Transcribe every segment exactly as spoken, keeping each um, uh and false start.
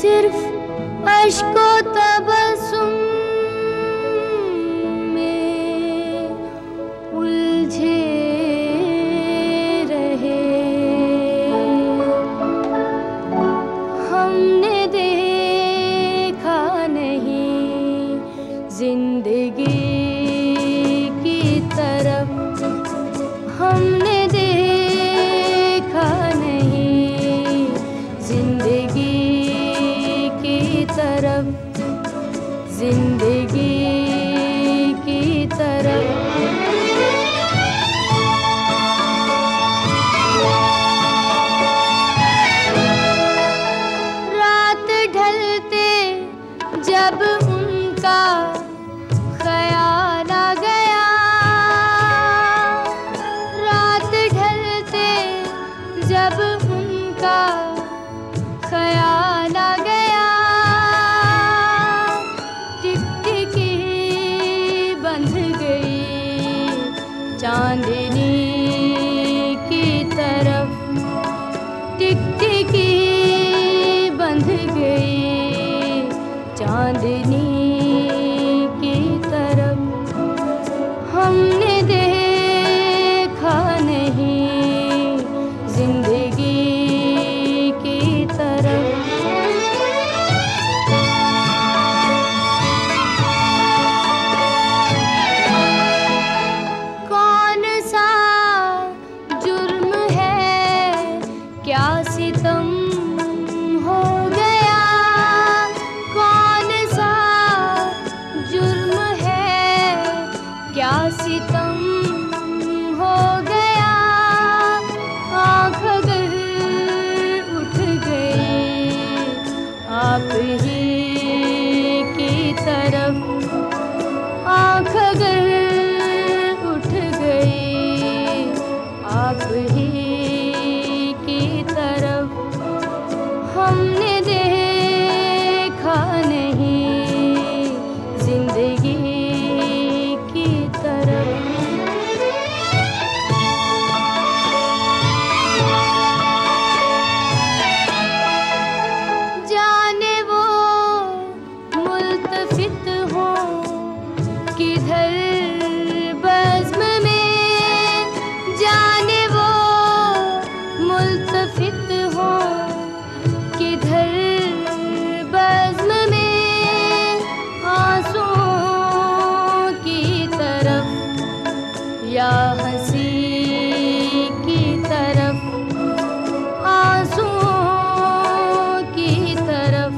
सिर्फ अश्को तबस्सुम में उलझे रहे। हमने देखा नहीं जिंदगी की तरफ, हमने देखा नहीं जिंदगी की तरफ, जिंदगी की तरफ। रात ढलते जब उनका ख्याल आ गया, रात ढलते जब उनका ख्याल आ गया। टिकटिकी बंध गई चांदनी की तरफ, टिकटिकी बंध गई चांदनी की तरफ। हमने देखा नहीं जिंदगी की तरफ। कौन सा जुर्म है, क्या सितम हो गया, कौन सा जुर्म है, क्या सितम हो गया। आँख अगर उठ गई आप ही की तरफ, आँख अगर उठ गई आप ही की तरफ। हमने देखा नहीं जिंदगी की तरफ। जाने वो मुल्तफित हो किधर बज़्म में, जाने वो मुल्तफित हो किधर बज़्म में। आंसुओं की तरफ या हंसी की तरफ, आंसुओं की तरफ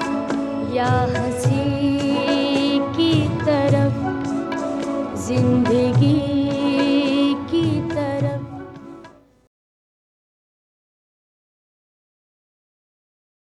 या हंसी की तरफ। जिंदगी